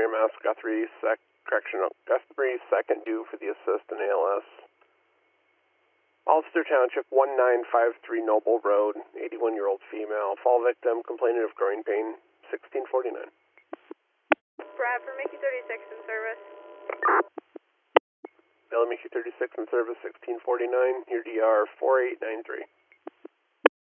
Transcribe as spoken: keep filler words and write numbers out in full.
Air Mass Guthrie, sec, correctional, Guthrie second due for the assist in A L S. Ulster Township, one nine five three Noble Road, eighty-one-year-old female. Fall victim complaining of groin pain, sixteen forty-nine. Bradford, Mickey thirty-six in service. L M Mickey thirty-six in service, sixteen forty-nine. Your D R four eight nine three.